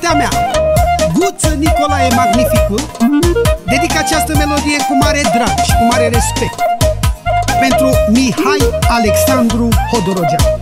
partea mea, Guță Nicolae Magnificul dedic această melodie cu mare drag și cu mare respect pentru Mihai Alexandru Hodorogea.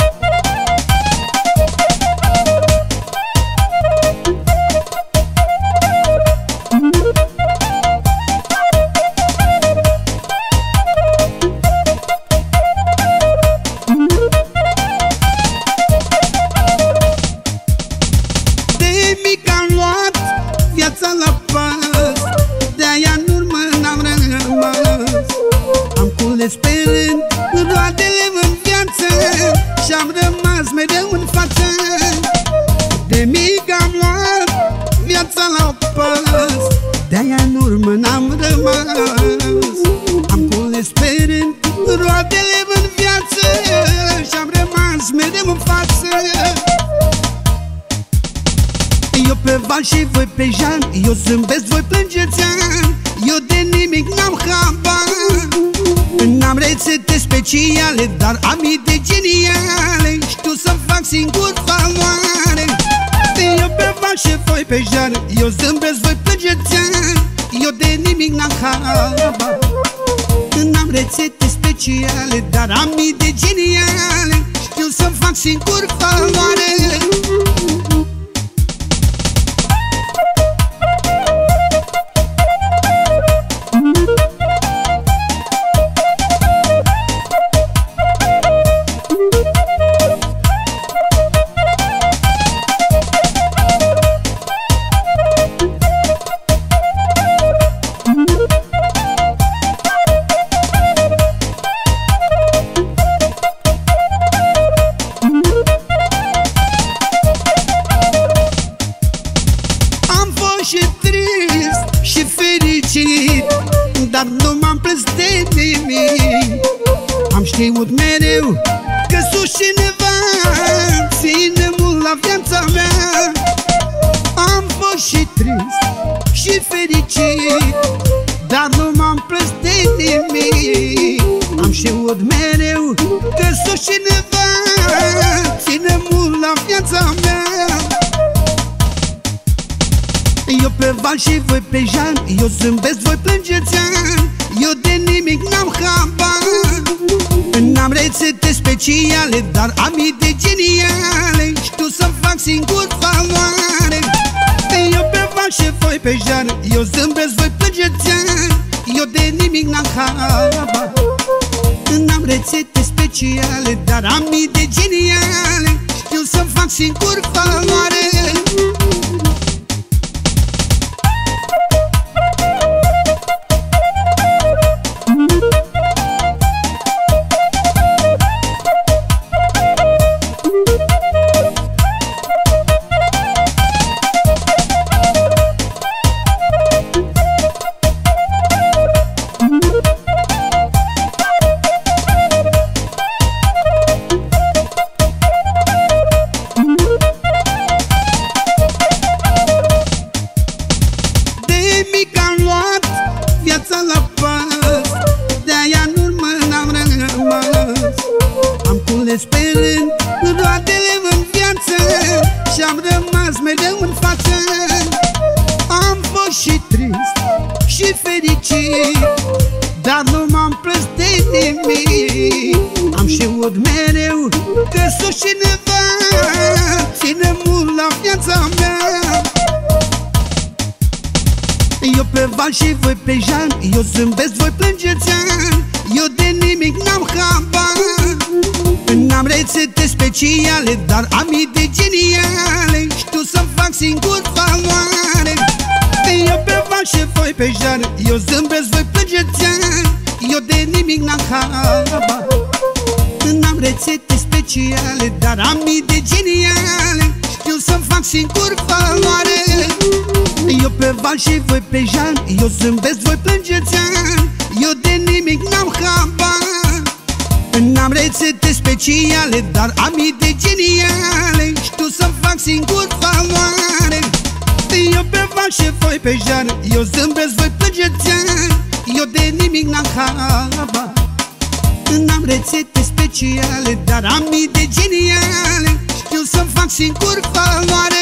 Viața la pas, de-aia în urmă n-am rămas. Am cules pe rând roadele în viață și-am rămas mereu în față. De mic am luat viața la pas, de-aia în urmă n-am rămas. Am cules pe rând roadele în viață și-am rămas mereu în față. Eu pe val și voi pe jan, eu zâmbesc, voi plângeți ani. Eu de nimic n-am habar, n-am rețete speciale, dar am idei geniale. Știu să fac singur valoare. Eu pe val și voi pe jan, eu zâmbesc, voi plângeți ani. Eu de nimic n-am habar, n-am rețete speciale, dar am idei geniale. Știu să fac singur valoare. Și trist și fericit, dar nu m-am plâns de nimic. Am știut mereu că sus cineva ține mult la viața mea. Am fost și trist și fericit, dar nu m-am plâns de nimic. Am știut mereu că sus cineva ține mult la viața mea. Eu pe val și voi pe jan, eu zâmbesc, voi plângeți ani. Eu de nimic n-am habar, n-am rețete speciale, dar am idei geniale. Știu să fac singur valoare. Eu pe val și voi pe jan, eu zâmbesc, voi plângeți ani. Eu de nimic n-am habar, n-am rețete speciale, dar am idei geniale. Știu să fac singur valoare. Viața la pas, de-aia în urmă n-am rămas. Am cules pe rând roadele în viață și-am rămas mereu în față. Am fost și trist și fericit, dar nu m-am plâns de nimic. Am știut mereu că sus cineva ține mult la viața mea. Eu pe val și voi pe jan, eu zâmbesc, voi plângeți ani. Eu de nimic n-am habar, n-am rețete speciale, dar am idei geniale. Știu să fac singur valoare. Eu pe val și voi pe jan, eu zâmbesc, voi plângeți ani. Eu de nimic n-am habar, n-am rețete speciale, dar am idei geniale. Știu să fac singur valoare. Eu pe val și voi pe jan, eu zâmbesc, voi plângeți ani. Eu de nimic n-am habar, n-am rețete speciale, dar am idei geniale. Știu să fac singur valoare. Eu pe val și voi pe jan, eu zâmbesc, voi plângeți ani. Eu de nimic n-am habar, n-am rețete speciale, dar am idei geniale. Știu să fac singur valoare.